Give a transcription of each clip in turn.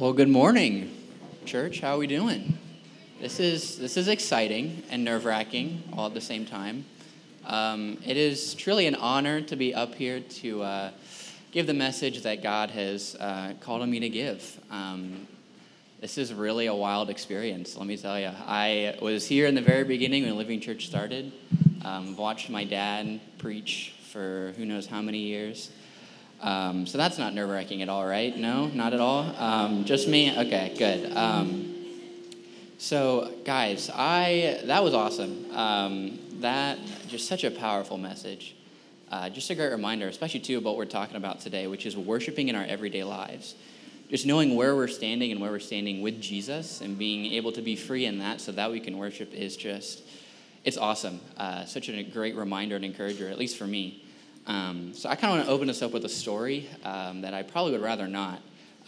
Well, good morning, church. How are we doing? This is exciting and nerve-wracking all at the same time. It is truly an honor to be up here to give the message that God has called on me to give. This is really a wild experience, let me tell you. I was here in the very beginning when Living Church started. Watched my dad preach for who knows how many years. So that's not nerve-wracking at all, right? No, not at all? Just me? Okay, good. So, guys, that was awesome. That, just such a powerful message. Just a great reminder, especially, too, about what we're talking about today, which is worshiping in our everyday lives. Just knowing where we're standing and where we're standing with Jesus and being able to be free in that so that we can worship is just, it's awesome. Such a great reminder and encourager, at least for me. So I kind of want to open this up with a story that I probably would rather not.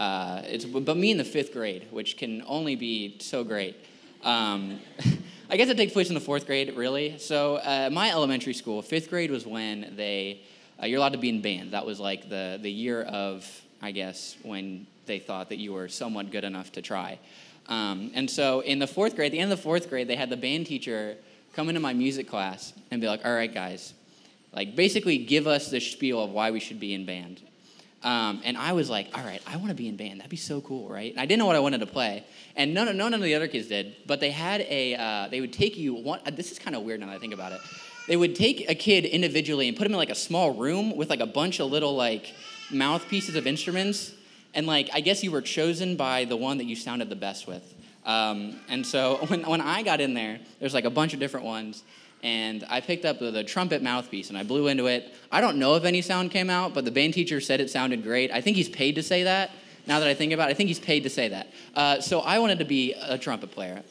But me in the fifth grade, which can only be so great. I guess it takes place in the fourth grade, really. So my elementary school, fifth grade was when you're allowed to be in band. That was like the year of, I guess, when they thought that you were somewhat good enough to try. And so in the fourth grade, at the end of the fourth grade, they had the band teacher come into my music class and be like, all right, guys, like basically give us the spiel of why we should be in band. And I was like, all right, I want to be in band. That'd be so cool, right? And I didn't know what I wanted to play. And none of the other kids did. But they had they would take you, this is kind of weird now that I think about it. They would take a kid individually and put him in like a small room with like a bunch of little like mouthpieces of instruments. And like, I guess you were chosen by the one that you sounded the best with. And so when I got in there, there's like a bunch of different ones. And I picked up the trumpet mouthpiece, and I blew into it. I don't know if any sound came out, but the band teacher said it sounded great. I think he's paid to say that. Now that I think about it, I think he's paid to say that. So I wanted to be a trumpet player.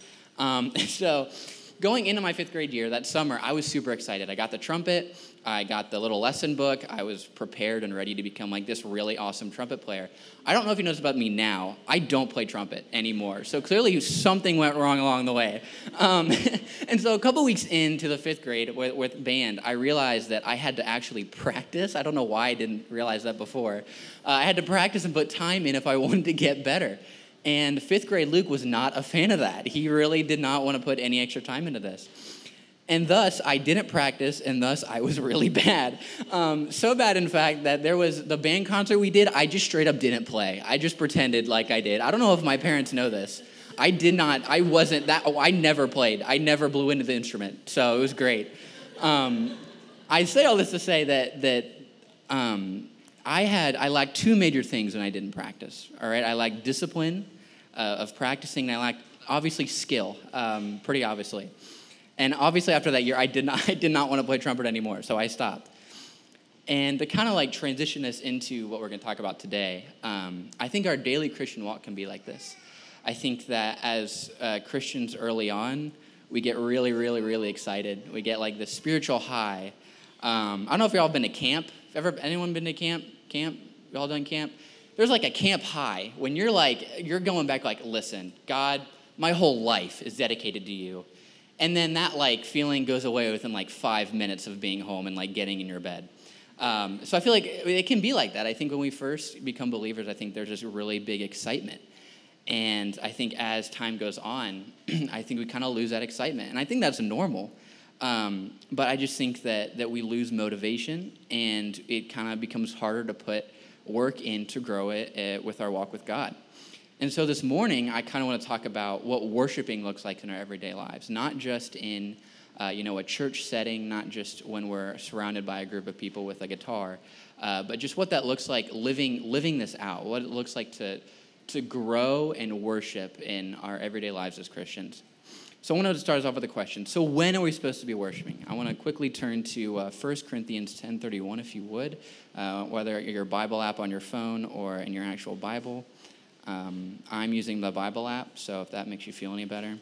So going into my fifth grade year, that summer, I was super excited. I got the trumpet. I got the little lesson book. I was prepared and ready to become like this really awesome trumpet player. I don't know if you notice about me now. I don't play trumpet anymore. So clearly something went wrong along the way. And so a couple weeks into the fifth grade with band, I realized that I had to actually practice. I don't know why I didn't realize that before. I had to practice and put time in if I wanted to get better. And fifth grade Luke was not a fan of that. He really did not want to put any extra time into this. And thus, I didn't practice, and thus, I was really bad. So bad, in fact, that there was the band concert we did, I just straight up didn't play. I just pretended like I did. I don't know if my parents know this. I never played. I never blew into the instrument, so it was great. I say all this to say that I lacked two major things when I didn't practice, all right? I lacked discipline of practicing, and I lacked, obviously, skill, pretty obviously. And obviously after that year, I did not want to play trumpet anymore, so I stopped. And to kind of like transition us into what we're going to talk about today, I think our daily Christian walk can be like this. I think that as Christians early on, we get really, really, really excited. We get like the spiritual high. I don't know if y'all been to camp. Anyone been to camp? Camp? You all done camp? There's like a camp high when you're going back like, listen, God, my whole life is dedicated to you. And then that like feeling goes away within like 5 minutes of being home and like getting in your bed. So I feel like it can be like that. I think when we first become believers, I think there's this really big excitement. And I think as time goes on, I think we kind of lose that excitement. And I think that's normal. But I just think that we lose motivation, and it kind of becomes harder to put work in to grow it with our walk with God. And so this morning, I kind of want to talk about what worshiping looks like in our everyday lives, not just in a church setting, not just when we're surrounded by a group of people with a guitar, but just what that looks like living this out, what it looks like to grow and worship in our everyday lives as Christians. So I want to start us off with a question. So when are we supposed to be worshiping? I want to quickly turn to 1 Corinthians 10:31, if you would, whether your Bible app on your phone or in your actual Bible. I'm using the Bible app, so if that makes you feel any better.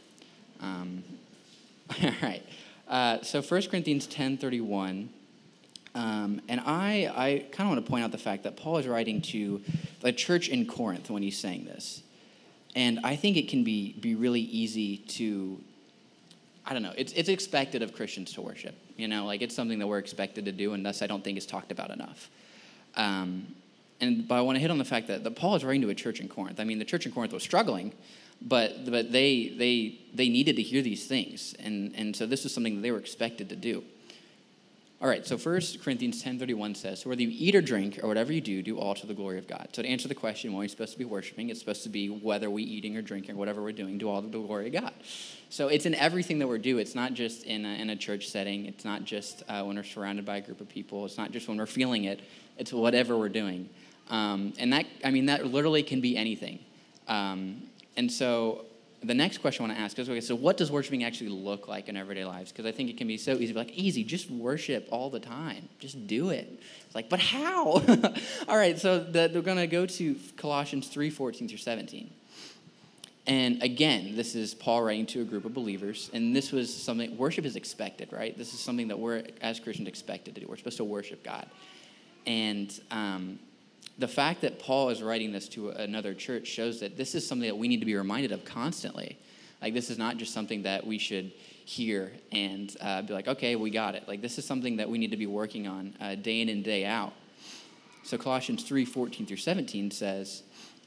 All right. So 1 Corinthians 10:31, and I kind of want to point out the fact that Paul is writing to the church in Corinth when he's saying this. And I think it can be really easy to, I don't know, it's expected of Christians to worship. Like it's something that we're expected to do, and thus I don't think it's talked about enough. But I want to hit on the fact that Paul is writing to a church in Corinth. I mean, the church in Corinth was struggling, but they needed to hear these things. And so this was something that they were expected to do. All right, so 1 Corinthians 10:31 says, so whether you eat or drink or whatever you do all to the glory of God. So to answer the question, when are we supposed to be worshiping, it's supposed to be whether we eating or drinking or whatever we're doing, do all to the glory of God. So it's in everything that we do. It's not just in a church setting. It's not just when we're surrounded by a group of people. It's not just when we're feeling it. It's whatever we're doing. And that literally can be anything. And so the next question I want to ask is, okay, so what does worshiping actually look like in everyday lives? Because I think it can be so easy, like, easy, just worship all the time. Just do it. It's like, but how? All right, so we're going to go to Colossians 3:14 through 17. And again, this is Paul writing to a group of believers, and this was something, worship is expected, right? This is something that we're, as Christians, expected to do. We're supposed to worship God. And the fact that Paul is writing this to another church shows that this is something that we need to be reminded of constantly. Like, this is not just something that we should hear and be like, okay, we got it. Like, this is something that we need to be working on day in and day out. So Colossians 3:14 through 17 says,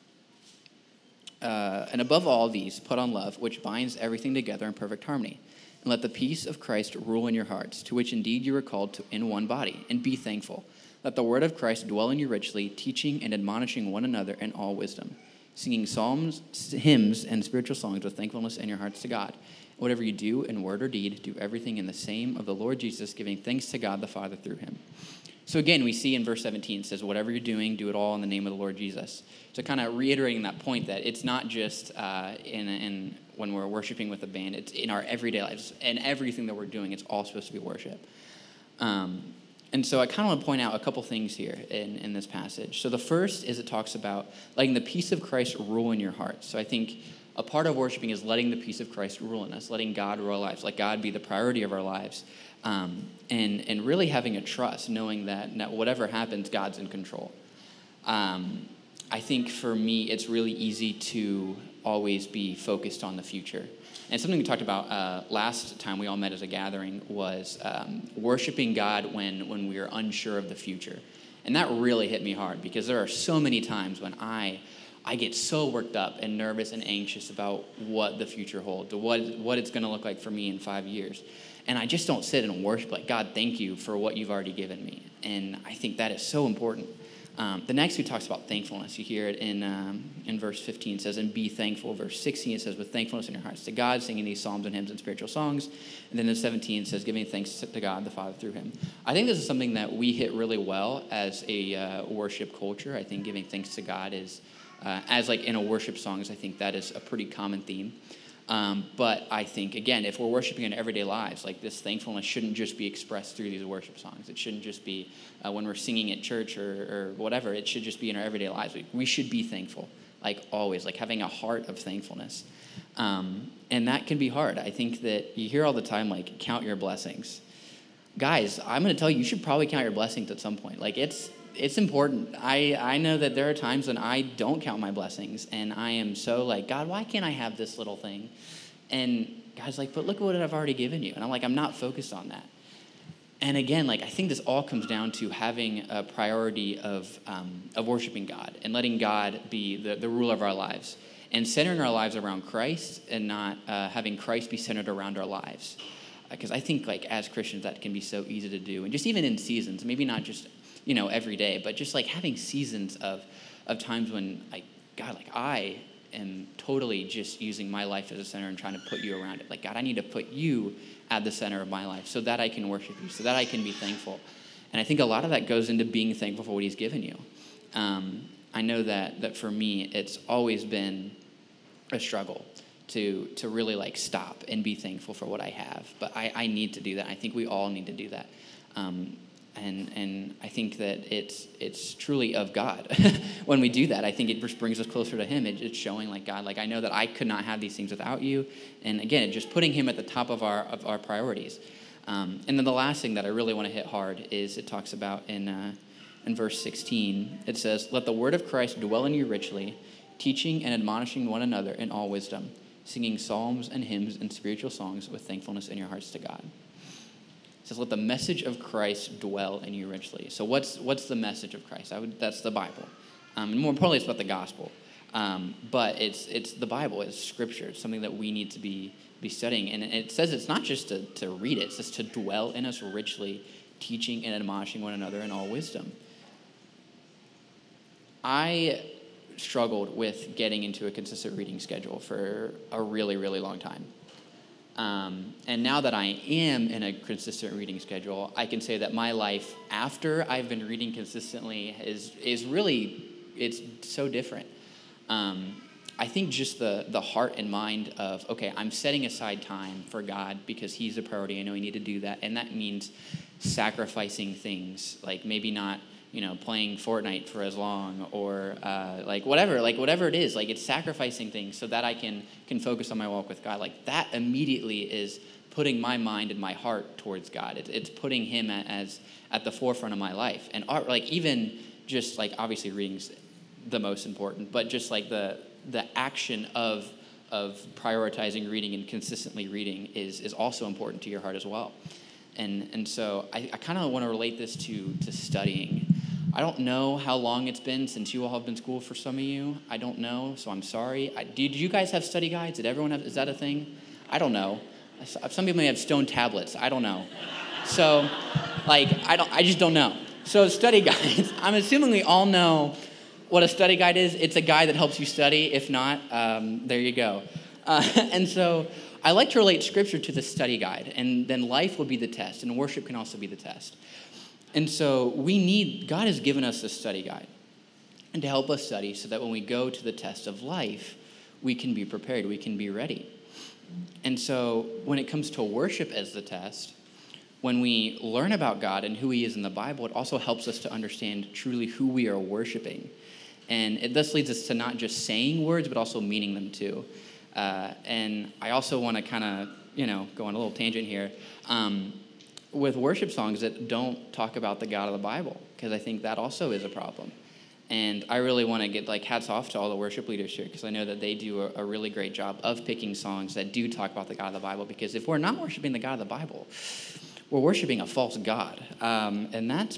and above all these, put on love, which binds everything together in perfect harmony. And let the peace of Christ rule in your hearts, to which indeed you are called to in one body, and be thankful. Let the word of Christ dwell in you richly, teaching and admonishing one another in all wisdom, singing psalms, hymns, and spiritual songs with thankfulness in your hearts to God. Whatever you do in word or deed, do everything in the name of the Lord Jesus, giving thanks to God the Father through him. So again, we see in verse 17, it says, whatever you're doing, do it all in the name of the Lord Jesus. So kind of reiterating that point that it's not just in when we're worshiping with a band, it's in our everyday lives, and everything that we're doing, it's all supposed to be worship. And so I kind of want to point out a couple things here in this passage. So the first is it talks about letting the peace of Christ rule in your heart. So I think a part of worshiping is letting the peace of Christ rule in us, letting God rule our lives, let God be the priority of our lives, and really having a trust, knowing that whatever happens, God's in control. I think for me, it's really easy to always be focused on the future. And something we talked about last time we all met as a gathering was worshiping God when we are unsure of the future. And that really hit me hard because there are so many times when I get so worked up and nervous and anxious about what the future holds, what it's going to look like for me in 5 years. And I just don't sit and worship like, God, thank you for what you've already given me. And I think that is so important. The next he talks about thankfulness. You hear it in verse 15. It says, and be thankful. Verse 16, it says, with thankfulness in your hearts to God, singing these psalms and hymns and spiritual songs. And then in 17, it says, giving thanks to God the Father through him. I think this is something that we hit really well as a worship culture. I think giving thanks to God is, as like in a worship songs, I think that is a pretty common theme. But I think, again, if we're worshiping in everyday lives, like this thankfulness shouldn't just be expressed through these worship songs. It shouldn't just be when we're singing at church or whatever. It should just be in our everyday lives. We should be thankful, like always, like having a heart of thankfulness. And that can be hard. I think that you hear all the time, like, count your blessings. Guys, I'm going to tell you, you should probably count your blessings at some point. Like, it's important. I know that there are times when I don't count my blessings, and I am so like, God, why can't I have this little thing? And God's like, but look at what I've already given you. And I'm like, I'm not focused on that. And again, like, I think this all comes down to having a priority of worshiping God and letting God be the ruler of our lives and centering our lives around Christ and not having Christ be centered around our lives. Because I think, like, as Christians, that can be so easy to do. And just even in seasons, maybe not just every day, but just like having seasons of times when, like, God, like, I am totally just using my life as a center and trying to put you around it. Like, God, I need to put you at the center of my life so that I can worship you, so that I can be thankful. And I think a lot of that goes into being thankful for what he's given you. I know that for me, it's always been a struggle to really, like, stop and be thankful for what I have. But I need to do that. I think we all need to do that. And I think that it's truly of God. When we do that, I think it just brings us closer to him. It's showing, like, God, like, I know that I could not have these things without you. And again, just putting him at the top of our priorities. And then the last thing that I really want to hit hard is it talks about in verse 16. It says, let the word of Christ dwell in you richly, teaching and admonishing one another in all wisdom, singing psalms and hymns and spiritual songs with thankfulness in your hearts to God. It says, let the message of Christ dwell in you richly. So what's the message of Christ? That's the Bible. And more importantly, it's about the gospel. But it's the Bible, it's Scripture. It's something that we need to be studying. And it says it's not just to read it, it's just to dwell in us richly, teaching and admonishing one another in all wisdom. I struggled with getting into a consistent reading schedule for a really, really long time. And now that I am in a consistent reading schedule, I can say that my life after I've been reading consistently is really, it's so different. I think just the heart and mind of, okay, I'm setting aside time for God because he's a priority. I know I need to do that. And that means sacrificing things, like maybe not, playing Fortnite for as long or whatever it is. Like, it's sacrificing things so that I can focus on my walk with God. Like, that immediately is putting my mind and my heart towards God. It's putting him as at the forefront of my life. And even just obviously reading's the most important, but just the action of prioritizing reading and consistently reading is also important to your heart as well. And so I kind of want to relate this to studying. I don't know how long it's been since you all have been in school for some of you. I don't know, so I'm sorry. Did you guys have study guides? Did everyone have? Is that a thing? I don't know. Some people may have stone tablets. I don't know. So, I just don't know. So study guides. I'm assuming we all know what a study guide is. It's a guide that helps you study. If not, there you go. And so I like to relate Scripture to the study guide, and then life will be the test, and worship can also be the test. And so God has given us a study guide and to help us study so that when we go to the test of life, we can be prepared, we can be ready. And so when it comes to worship as the test, when we learn about God and who he is in the Bible, it also helps us to understand truly who we are worshiping. And it thus leads us to not just saying words, but also meaning them too. And I also want to kind of, go on a little tangent here. With worship songs that don't talk about the God of the Bible, because I think that also is a problem. And I really want to get hats off to all the worship leaders here, because I know that they do a really great job of picking songs that do talk about the God of the Bible, because if we're not worshiping the God of the Bible, we're worshiping a false God. And that's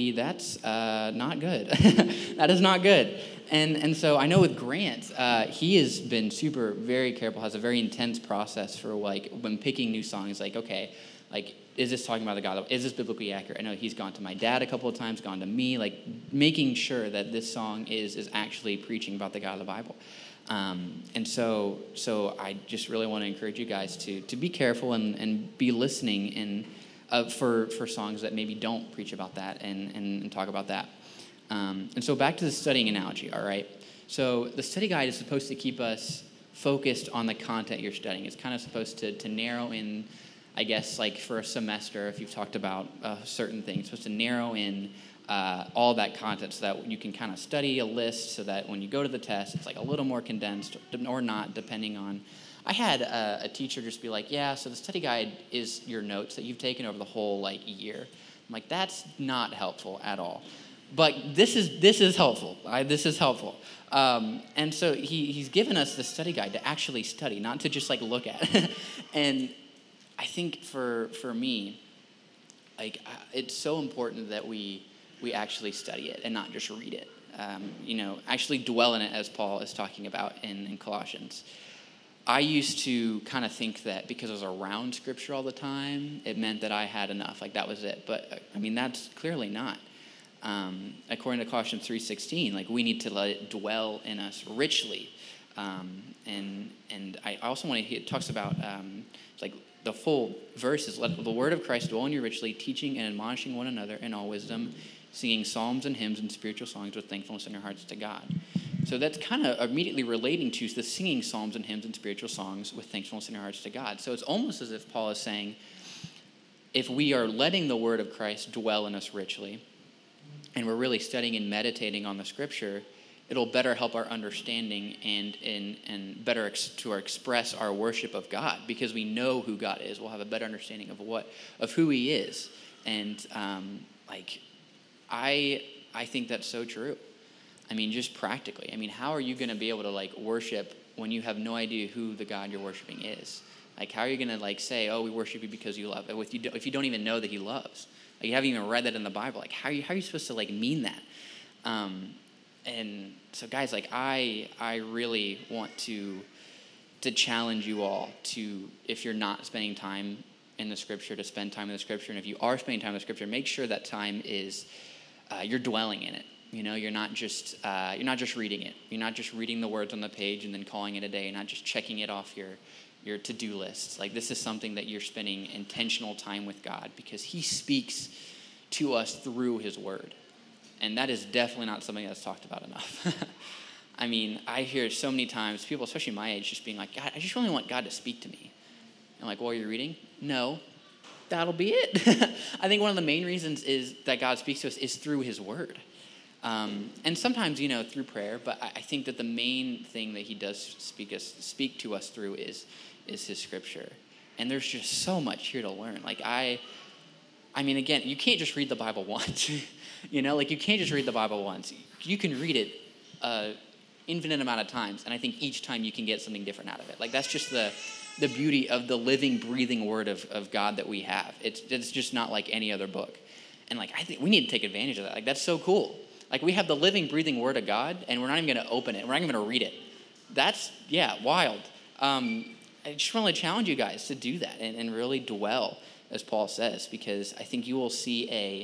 not good. That is not good. And so I know with Grant, he has been very careful, has a very intense process for when picking new songs, okay, is this talking about the God? Is this biblically accurate? I know he's gone to my dad a couple of times, gone to me, making sure that this song is actually preaching about the God of the Bible. And so I just really want to encourage you guys to be careful and be listening for songs that maybe don't preach about that and talk about that. And so back to the studying analogy, all right? So the study guide is supposed to keep us focused on the content you're studying. It's kind of supposed to narrow in, I guess, for a semester, if you've talked about certain things, it's supposed to narrow in all that content so that you can kind of study a list so that when you go to the test, it's a little more condensed or not, depending on. I had a teacher just be so the study guide is your notes that you've taken over the whole year. I'm that's not helpful at all. But this is helpful. This is helpful. And so he's given us the study guide to actually study, not to just look at. And I think for me, it's so important that we actually study it and not just read it. Actually dwell in it, as Paul is talking about in Colossians. I used to kind of think that because I was around Scripture all the time, it meant that I had enough. That was it. But that's clearly not. According to Colossians 3:16, we need to let it dwell in us richly. And I also want to. It talks about the full verse is, let the word of Christ dwell in you richly, teaching and admonishing one another in all wisdom, singing psalms and hymns and spiritual songs with thankfulness in your hearts to God. So that's kind of immediately relating to the singing psalms and hymns and spiritual songs with thankfulness in your hearts to God. So it's almost as if Paul is saying, if we are letting the word of Christ dwell in us richly, and we're really studying and meditating on the Scripture, it'll better help our understanding and better to express our worship of God, because we know who God is. We'll have a better understanding of who he is. And I think that's so true. Just practically. How are you going to be able to worship when you have no idea who the God you're worshiping is? How are you going to say, oh, we worship you because you love, if you don't even know that he loves? You haven't even read that in the Bible. How are you supposed to mean that? And so guys, like I really want to challenge you all to, if you're not spending time in the scripture, to spend time in the scripture. And if you are spending time in the scripture, make sure that time is, you're dwelling in it. You know, you're not just reading it. You're not just reading the words on the page and then calling it a day. You're not just checking it off your to-do lists. Like, this is something that you're spending intentional time with God, because he speaks to us through his word. And that is definitely not something that's talked about enough. I mean, I hear so many times people, especially my age, just being like, God, I just really want God to speak to me. I'm like, well, are you reading? No. That'll be it. I think one of the main reasons is that God speaks to us is through his word. And sometimes, through prayer, but I think that the main thing that he does speak to us through is his scripture. And there's just so much here to learn. Like, I mean, again, you can't just read the Bible once. You can't just read the Bible once. You can read it infinite amount of times, and I think each time you can get something different out of it. Like, that's just the beauty of the living, breathing word of God that we have. It's just not like any other book. And like, I think we need to take advantage of that. Like, that's so cool. Like, we have the living, breathing word of God, and we're not even going to open it. We're not even going to read it. That's, wild. I just want to challenge you guys to do that and really dwell, as Paul says, because I think you will see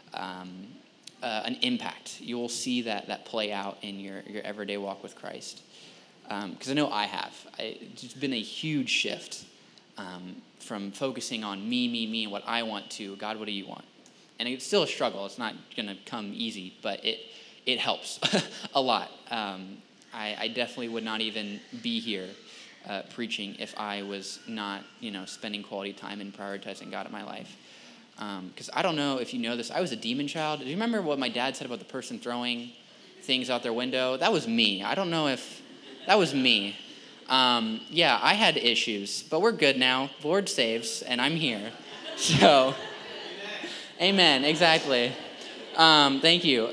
an impact. You will see that play out in your everyday walk with Christ. Because I know I have. It's been a huge shift from focusing on me, and what I want to, God, what do you want? And it's still a struggle. It's not going to come easy, but it helps a lot. I definitely would not even be here preaching if I was not, spending quality time and prioritizing God in my life. Because I don't know if you know this, I was a demon child. Do you remember what my dad said about the person throwing things out their window? That was me. I don't know if that was me. I had issues, but we're good now. Lord saves, and I'm here. So, amen, exactly. Thank you.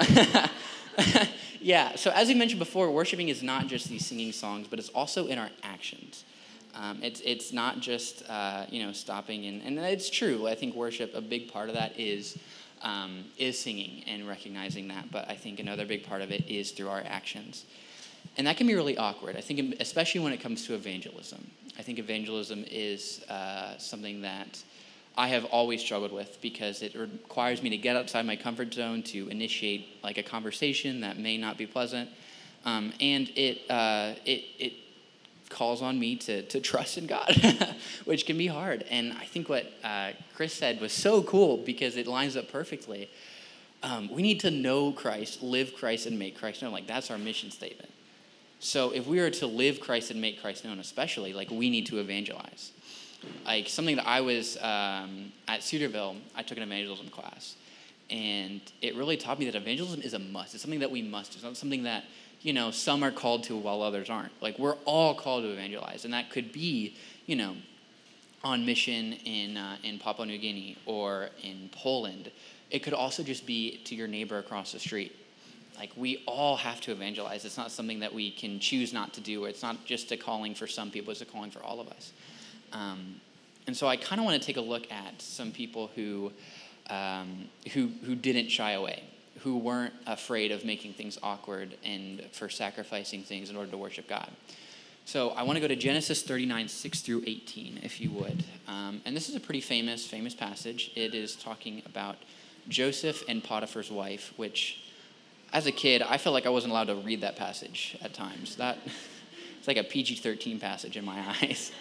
So as we mentioned before, worshiping is not just these singing songs, but it's also in our actions. It's not just, stopping, and it's true. I think worship, a big part of that is singing and recognizing that, but I think another big part of it is through our actions. And that can be really awkward, I think, especially when it comes to evangelism. I think evangelism is something that I have always struggled with, because it requires me to get outside my comfort zone to initiate like a conversation that may not be pleasant, and it calls on me to trust in God, which can be hard. And I think what Chris said was so cool, because it lines up perfectly. We need to know Christ, live Christ, and make Christ known. Like, that's our mission statement. So if we are to live Christ and make Christ known, especially, like, we need to evangelize. Like, something that I was at Cedarville, I took an evangelism class, and it really taught me that evangelism is a must. It's something that we must do. It's not something that, some are called to while others aren't. Like, we're all called to evangelize, and that could be, on mission in Papua New Guinea or in Poland. It could also just be to your neighbor across the street. Like, we all have to evangelize. It's not something that we can choose not to do. It's not just a calling for some people. It's a calling for all of us. And so I kind of want to take a look at some people who didn't shy away, who weren't afraid of making things awkward and for sacrificing things in order to worship God. So I want to go to Genesis 39, 6 through 18, if you would. And this is a pretty famous passage. It is talking about Joseph and Potiphar's wife, which, as a kid, I felt like I wasn't allowed to read that passage at times. It's like a PG-13 passage in my eyes.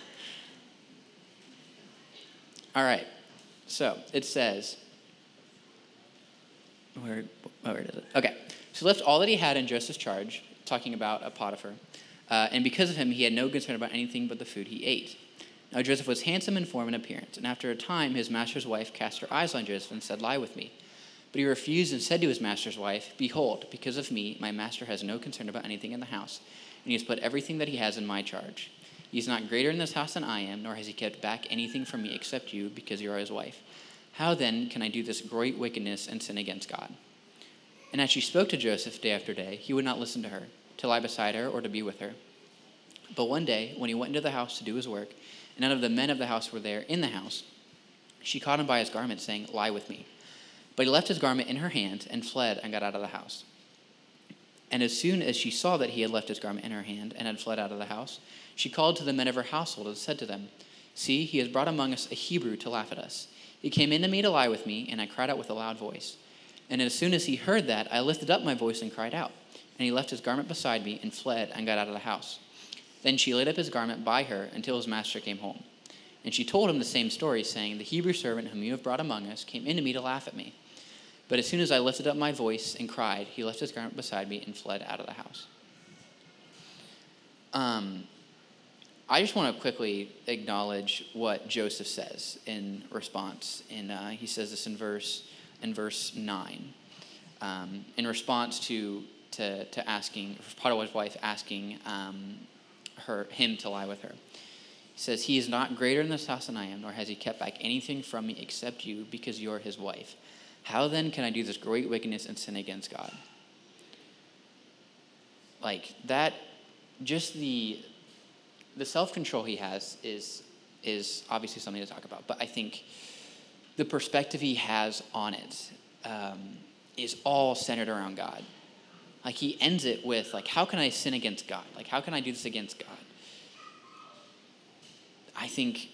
All right, so it says, where is it? Okay, so left all that he had in Joseph's charge, talking about Potiphar, and because of him, he had no concern about anything but the food he ate. Now Joseph was handsome in form and appearance, and after a time his master's wife cast her eyes on Joseph and said, "Lie with me." But he refused and said to his master's wife, "Behold, because of me, my master has no concern about anything in the house, and he has put everything that he has in my charge. He is not greater in this house than I am, nor has he kept back anything from me except you, because you are his wife. How then can I do this great wickedness and sin against God?" And as she spoke to Joseph day after day, he would not listen to her, to lie beside her or to be with her. But one day, when he went into the house to do his work, and none of the men of the house were there in the house, she caught him by his garment, saying, "Lie with me." But he left his garment in her hand and fled and got out of the house. And as soon as she saw that he had left his garment in her hand and had fled out of the house, she called to the men of her household and said to them, "See, he has brought among us a Hebrew to laugh at us. He came in to me to lie with me, and I cried out with a loud voice. And as soon as he heard that, I lifted up my voice and cried out. And he left his garment beside me and fled and got out of the house. Then she laid up his garment by her until his master came home. And she told him the same story, saying, 'The Hebrew servant whom you have brought among us came in to me to laugh at me. But as soon as I lifted up my voice and cried, he left his garment beside me and fled out of the house.'" I just want to quickly acknowledge what Joseph says in response. And he says this in verse 9. In response to asking Potiphar's wife asking him to lie with her. He says, "He is not greater in this house than I am, nor has he kept back anything from me except you, because you are his wife. How then can I do this great wickedness and sin against God?" Like that, just the self-control he has is obviously something to talk about. But I think the perspective he has on it is all centered around God. Like he ends it with, like, how can I sin against God? Like, how can I do this against God? I think,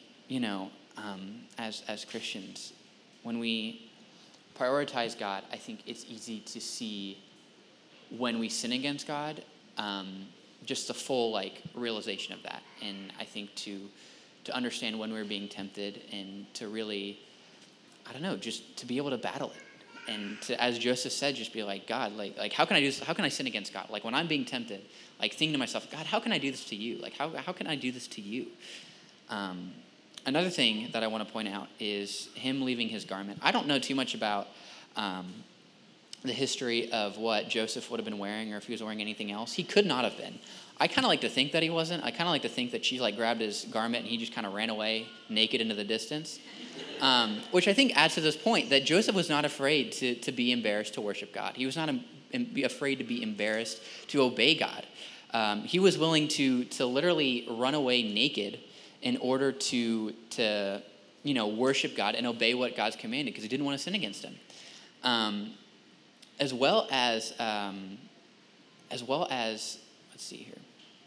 as Christians, when we prioritize God, I think it's easy to see when we sin against God, just the full realization of that. And I think to understand when we're being tempted and to really, just to be able to battle it. And to, as Joseph said, just be like, God, like how can I do this? How can I sin against God? Like when I'm being tempted, thinking to myself, God, how can I do this to you? Like how can I do this to you? Another thing that I want to point out is him leaving his garment. I don't know too much about the history of what Joseph would have been wearing, or if he was wearing anything else. He could not have been. I kind of like to think that he wasn't. I kind of like to think that she grabbed his garment and he just kind of ran away naked into the distance, which I think adds to this point that Joseph was not afraid to be embarrassed to worship God. He was not afraid to be embarrassed to obey God. He was willing to literally run away naked in order to worship God and obey what God's commanded, because he didn't want to sin against him. As well as let's see here.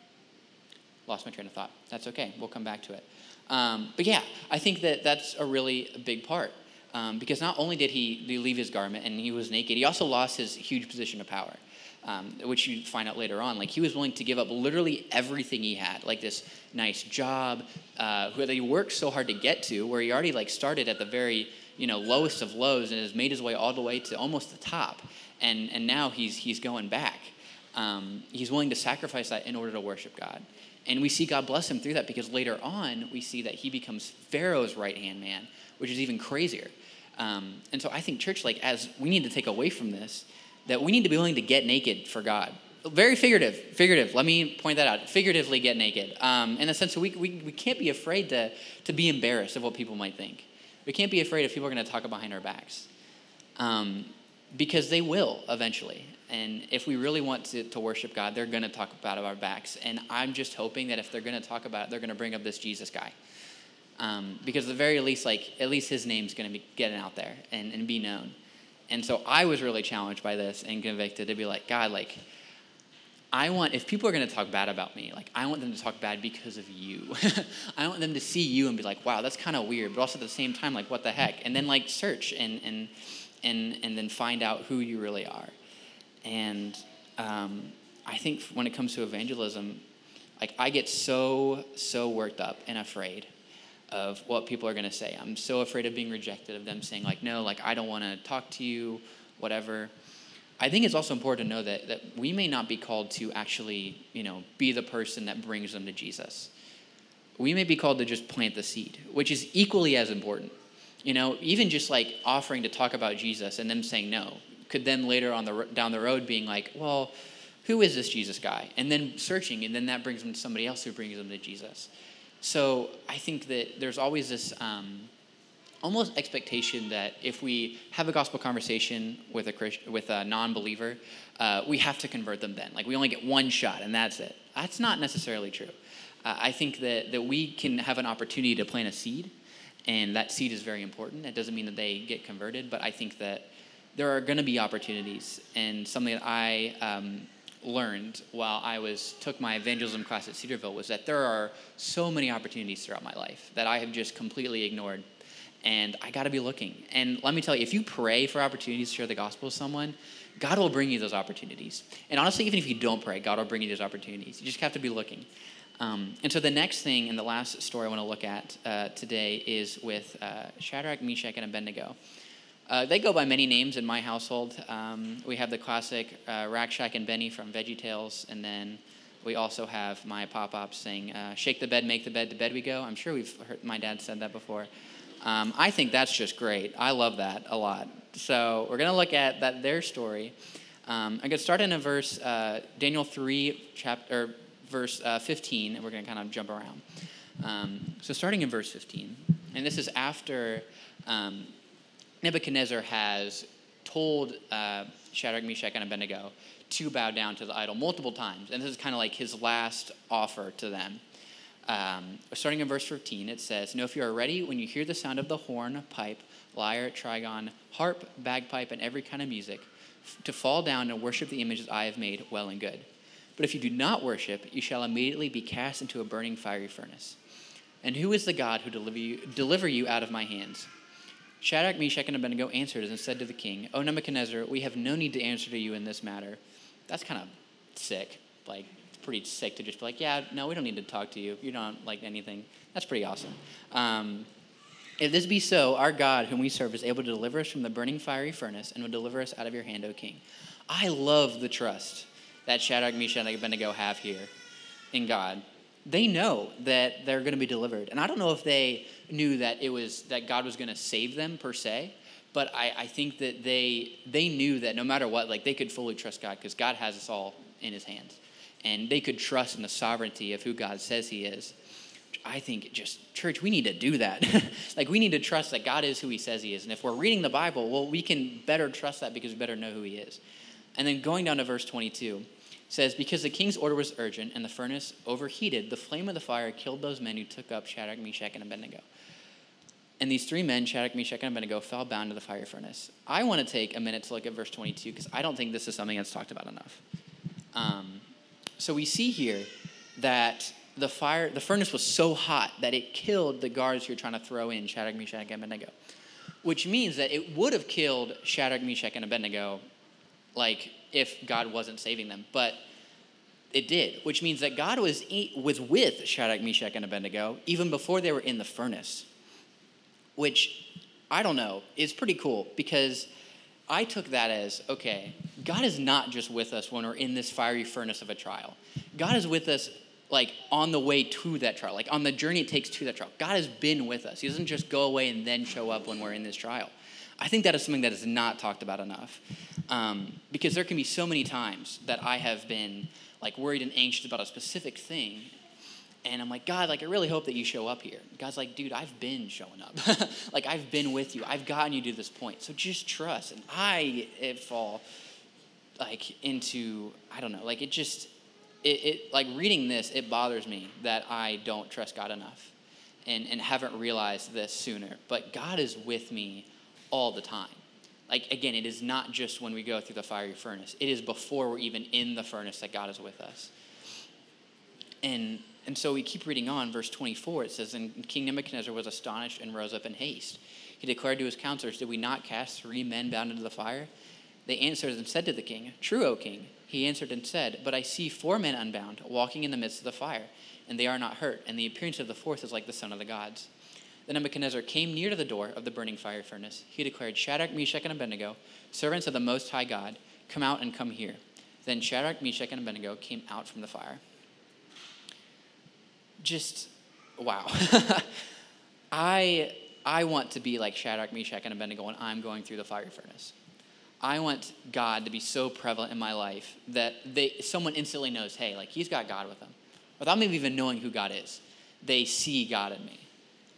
Lost my train of thought. That's okay. We'll come back to it. But yeah, I think that's a really big part, because not only did he leave his garment and he was naked, he also lost his huge position of power, which you find out later on. Like he was willing to give up literally everything he had, like this nice job that he worked so hard to get to, where he already started at the very lowest of lows and has made his way all the way to almost the top, and now he's going back. He's willing to sacrifice that in order to worship God. And we see God bless him through that, because later on we see that he becomes Pharaoh's right-hand man, which is even crazier. And so I think, church, as we need to take away from this, that we need to be willing to get naked for God. Very figurative. Let me point that out. Figuratively get naked. In the sense that we can't be afraid to be embarrassed of what people might think. We can't be afraid if people are going to talk behind our backs. Because they will eventually. And if we really want to worship God, they're going to talk about our backs. And I'm just hoping that if they're going to talk about it, they're going to bring up this Jesus guy. Because at the very least, at least his name's going to be getting out there and be known. And so I was really challenged by this and convicted to be like, God, if people are going to talk bad about me, I want them to talk bad because of you. I want them to see you and be like, wow, that's kind of weird. But also at the same time, what the heck? And then search and then find out who you really are. And I think when it comes to evangelism, I get so worked up and afraid of what people are going to say. I'm so afraid of being rejected, of them saying no, I don't want to talk to you, whatever. I think it's also important to know that we may not be called to actually, be the person that brings them to Jesus. We may be called to just plant the seed, which is equally as important. Even just offering to talk about Jesus and them saying no could then later down the road being well, who is this Jesus guy? And then searching, and then that brings them to somebody else who brings them to Jesus. So I think that there's always this almost expectation that if we have a gospel conversation with a non-believer, we have to convert them then. We only get one shot and that's it. That's not necessarily true. I think that we can have an opportunity to plant a seed, and that seed is very important. It doesn't mean that they get converted, but I think that there are going to be opportunities, and something that I learned while took my evangelism class at Cedarville was that there are so many opportunities throughout my life that I have just completely ignored. And I got to be looking. And let me tell you, if you pray for opportunities to share the gospel with someone, God will bring you those opportunities. And honestly, even if you don't pray, God will bring you those opportunities. You just have to be looking. And so the next thing and the last story I want to look at today is with Shadrach, Meshach, and Abednego. They go by many names in my household. We have the classic Rack, Shack, and Benny from VeggieTales, and then we also have my pop-ups saying, shake the bed, make the bed, to bed we go. I'm sure we've heard my dad said that before. I think that's just great. I love that a lot. So we're going to look at their story. I'm going to start in a verse, Daniel 3, verse 15, and we're going to kind of jump around. So starting in verse 15, and this is after Nebuchadnezzar has told Shadrach, Meshach, and Abednego to bow down to the idol multiple times, and this is kind of like his last offer to them. Starting in verse 15, it says, "Know if you are ready when you hear the sound of the horn, pipe, lyre, trigon, harp, bagpipe, and every kind of music, to fall down and worship the images I have made, well and good. But if you do not worship, you shall immediately be cast into a burning fiery furnace. And who is the God who deliver you out of my hands?" Shadrach, Meshach, and Abednego answered and said to the king, "O Nebuchadnezzar, we have no need to answer to you in this matter." That's kind of sick. Like, it's pretty sick to just be like, yeah, no, we don't need to talk to you. You don't like anything. That's pretty awesome. "If this be so, our God, whom we serve, is able to deliver us from the burning fiery furnace and will deliver us out of your hand, O king." I love the trust that Shadrach, Meshach, and Abednego have here in God. They know that they're going to be delivered. And I don't know if they knew that God was going to save them per se, but I think that they knew that no matter what, like, they could fully trust God because God has us all in his hands. And they could trust in the sovereignty of who God says he is. I think just, church, we need to do that. Like, we need to trust that God is who he says he is. And if we're reading the Bible, well, we can better trust that because we better know who he is. And then going down to verse 22, says, "Because the king's order was urgent and the furnace overheated, the flame of the fire killed those men who took up Shadrach, Meshach, and Abednego. And these three men, Shadrach, Meshach, and Abednego, fell bound to the fire furnace." I want to take a minute to look at verse 22 because I don't think this is something that's talked about enough. So we see here that the furnace was so hot that it killed the guards who were trying to throw in Shadrach, Meshach, and Abednego, which means that it would have killed Shadrach, Meshach, and Abednego, like, if God wasn't saving them. But it did, which means that God was with Shadrach, Meshach, and Abednego even before they were in the furnace, which, I don't know, is pretty cool because I took that as, okay, God is not just with us when we're in this fiery furnace of a trial. God is with us, like, on the way to that trial, like on the journey it takes to that trial. God has been with us. He doesn't just go away and then show up when we're in this trial. I think that is something that is not talked about enough, because there can be so many times that I have been, like, worried and anxious about a specific thing, and I'm like, God, like, I really hope that you show up here. God's like, dude, I've been showing up. Like, I've been with you. I've gotten you to this point, so just trust. And I fall, like, into, I don't know, like, it like, reading this, it bothers me that I don't trust God enough and haven't realized this sooner. But God is with me all the time. Like, again, it is not just when we go through the fiery furnace. It is before we're even in the furnace that God is with us. And so we keep reading on. Verse 24, it says, "And King Nebuchadnezzar was astonished and rose up in haste. He declared to his counselors, 'Did we not cast 3 men bound into the fire?' They answered and said to the king, 'True, O king.' He answered and said, 'But I see 4 men unbound, walking in the midst of the fire, and they are not hurt, and the appearance of the fourth is like the son of the gods.' Then Nebuchadnezzar came near to the door of the burning fire furnace. He declared, 'Shadrach, Meshach, and Abednego, servants of the Most High God, come out and come here.' Then Shadrach, Meshach, and Abednego came out from the fire." Just, wow. I want to be like Shadrach, Meshach, and Abednego when I'm going through the fiery furnace. I want God to be so prevalent in my life that someone instantly knows, hey, like, he's got God with him. Without me even knowing who God is, they see God in me.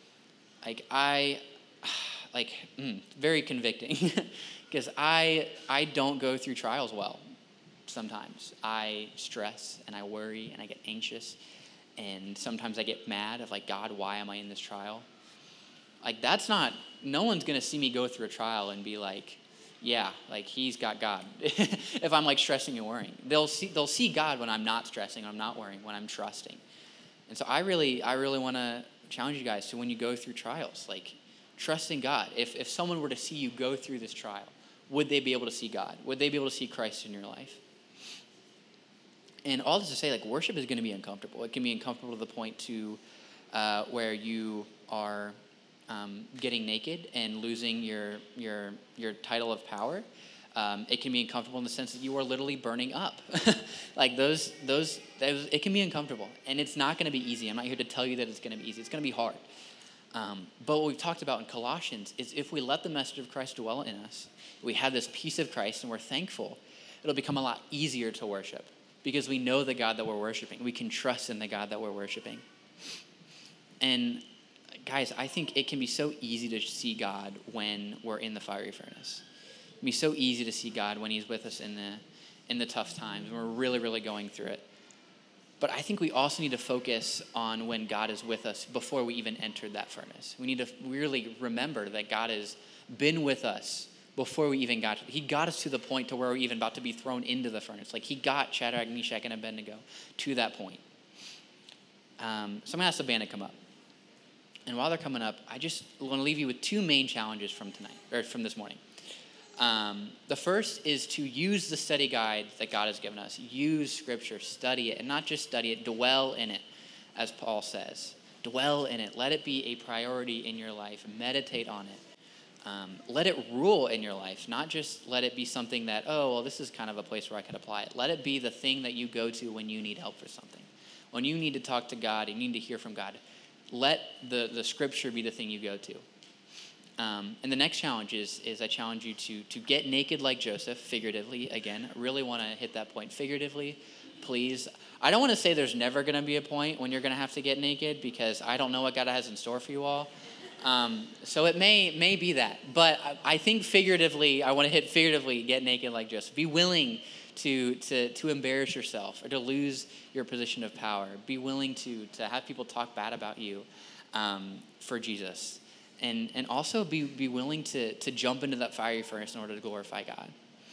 Very convicting because I don't go through trials well sometimes. I stress and I worry and I get anxious, and sometimes I get mad of, like, God, why am I in this trial? Like, no one's going to see me go through a trial and be like, yeah, like he's got God. If I'm like stressing and worrying, they'll see God when I'm not stressing, I'm not worrying, when I'm trusting. And so I really want to challenge you guys to, when you go through trials, like trust in God. If someone were to see you go through this trial, would they be able to see God? Would they be able to see Christ in your life? And all this to say, like, worship is going to be uncomfortable. It can be uncomfortable to the point to where you are getting naked and losing your title of power. It can be uncomfortable in the sense that you are literally burning up. Like those, it can be uncomfortable, and it's not going to be easy. I'm not here to tell you that it's going to be easy. It's going to be hard. But what we've talked about in Colossians is if we let the message of Christ dwell in us, we have this peace of Christ and we're thankful, it'll become a lot easier to worship because we know the God that we're worshiping. We can trust in the God that we're worshiping. And guys, I think it can be so easy to see God when we're in the fiery furnace. It can be so easy to see God when he's with us in the tough times, when we're really, really going through it. But I think we also need to focus on when God is with us before we even entered that furnace. We need to really remember that God has been with us before we even got to it. He got us to the point to where we're even about to be thrown into the furnace. Like he got Shadrach, Meshach, and Abednego to that point. So I'm going to ask the band to come up. And while they're coming up, I just want to leave you with two main challenges from tonight, or from this morning. The first is to use the study guide that God has given us. Use Scripture, study it, and not just study it, dwell in it, as Paul says. Dwell in it. Let it be a priority in your life. Meditate on it. Let it rule in your life, not just let it be something that, oh, well, this is kind of a place where I could apply it. Let it be the thing that you go to when you need help for something. When you need to talk to God and you need to hear from God, let the Scripture be the thing you go to. And the next challenge is I challenge you to get naked like Joseph, figuratively. Again, I really want to hit that point. Figuratively, please. I don't want to say there's never going to be a point when you're going to have to get naked because I don't know what God has in store for you all. So it may be that. But I think figuratively, I want to hit figuratively, get naked like Joseph. Be willing to embarrass yourself or to lose your position of power. Be willing to have people talk bad about you for Jesus. And also be willing to jump into that fiery furnace in order to glorify God.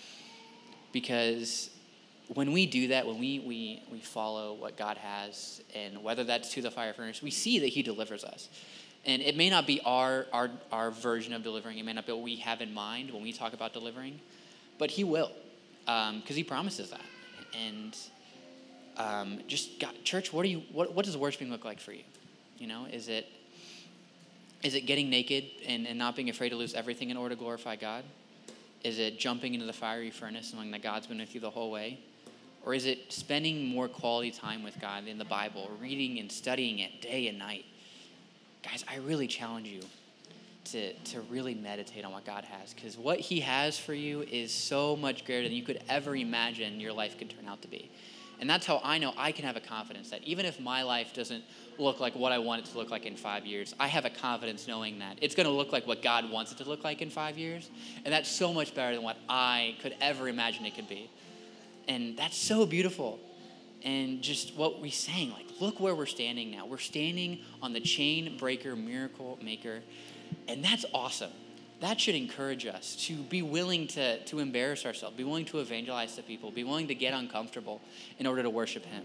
Because when we do that, when we follow what God has, and whether that's to the fire furnace, we see that he delivers us. And it may not be our version of delivering. It may not be what we have in mind when we talk about delivering. But he will, because he promises that. And just, God, church, what does worshiping look like for you? You know, is it getting naked and not being afraid to lose everything in order to glorify God? Is it jumping into the fiery furnace knowing that God's been with you the whole way? Or is it spending more quality time with God in the Bible, reading and studying it day and night? Guys, I really challenge you to really meditate on what God has, because what he has for you is so much greater than you could ever imagine your life could turn out to be. And that's how I know I can have a confidence that even if my life doesn't look like what I want it to look like in 5 years, I have a confidence knowing that it's going to look like what God wants it to look like in 5 years. And that's so much better than what I could ever imagine it could be. And that's so beautiful. And just what we sang, like, look where we're standing now. We're standing on the chain breaker, miracle maker. And that's awesome. That should encourage us to be willing to embarrass ourselves, be willing to evangelize to people, be willing to get uncomfortable in order to worship him.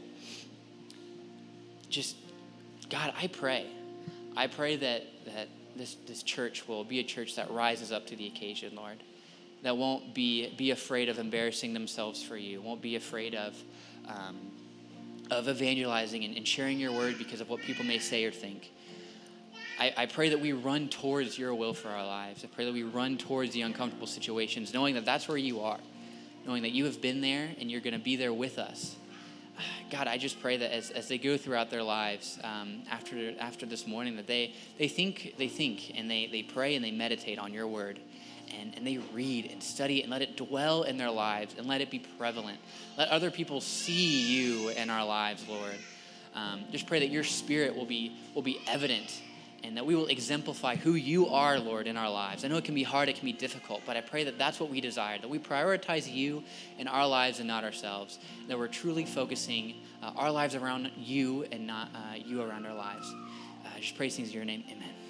Just, God, I pray that this church will be a church that rises up to the occasion, Lord, that won't be afraid of embarrassing themselves for you, won't be afraid of evangelizing and sharing your word because of what people may say or think. I pray that we run towards your will for our lives. I pray that we run towards the uncomfortable situations, knowing that that's where you are, knowing that you have been there and you're going to be there with us. God, I just pray that as they go throughout their lives after this morning, that they think and they pray and they meditate on your word, and they read and study it and let it dwell in their lives and let it be prevalent. Let other people see you in our lives, Lord. Just pray that your spirit will be evident and that we will exemplify who you are, Lord, in our lives. I know it can be hard, it can be difficult, but I pray that that's what we desire, that we prioritize you in our lives and not ourselves, that we're truly focusing our lives around you and not you around our lives. I just pray these things in your name. Amen.